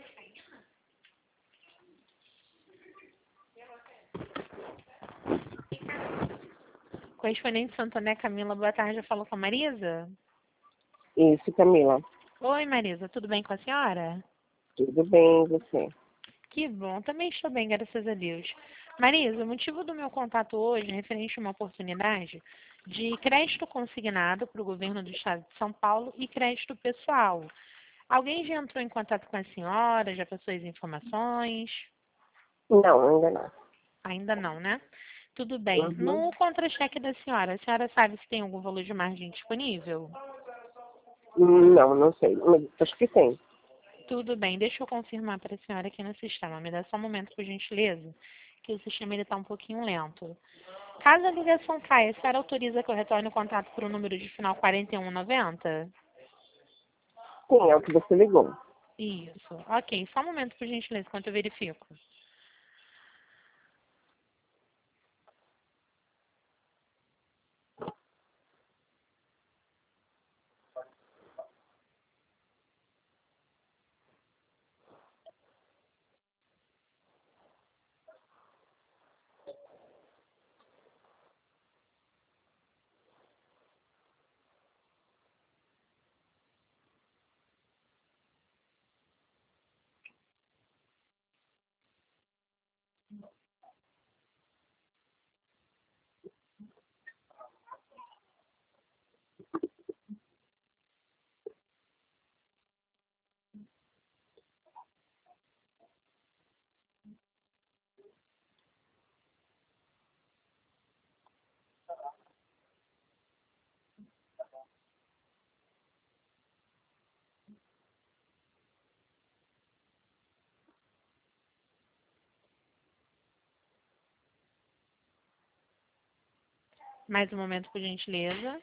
Correspondente Santo André, Camila, boa tarde. Eu falo com a Marisa? Isso, Camila. Oi, Marisa, tudo bem com a senhora? Tudo bem, e você? Que bom, também estou bem, graças a Deus. Marisa, o motivo do meu contato hoje é referente a uma oportunidade de crédito consignado para o governo do estado de São Paulo e crédito pessoal. Alguém já entrou em contato com a senhora, já passou as informações? Não, ainda não. Ainda não, né? Tudo bem. Uhum. No contra-cheque da senhora, a senhora sabe se tem algum valor de margem disponível? Não, não sei. Mas acho que tem. Tudo bem, deixa eu confirmar para a senhora aqui no sistema. Me dá só um momento, por gentileza, que o sistema está um pouquinho lento. Caso a ligação caia, a senhora autoriza que eu retorne o contato para o número de final 4190? Sim, é o que você ligou. Isso. Ok, só um momento, por gentileza, enquanto eu verifico. Mais um momento, por gentileza.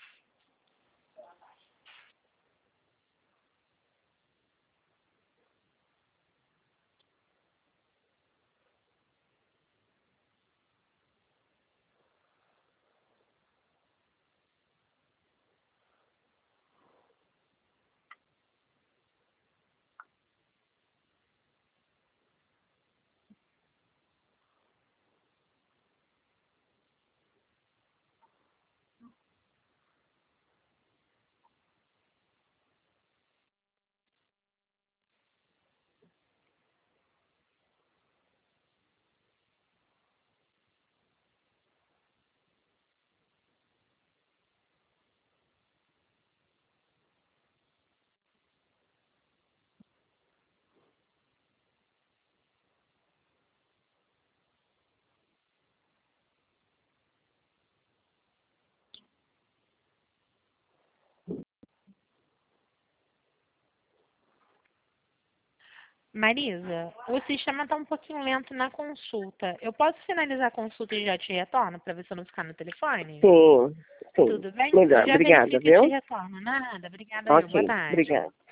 Marisa, o sistema está um pouquinho lento na consulta. Eu posso finalizar a consulta e já te retorno para ver se eu não ficar no telefone? Sim, sim. Tudo bem? Eu Melhor. já Obrigada, verifico e te viu? retorno. Nada, obrigada eu. Ok, Boa tarde. obrigada.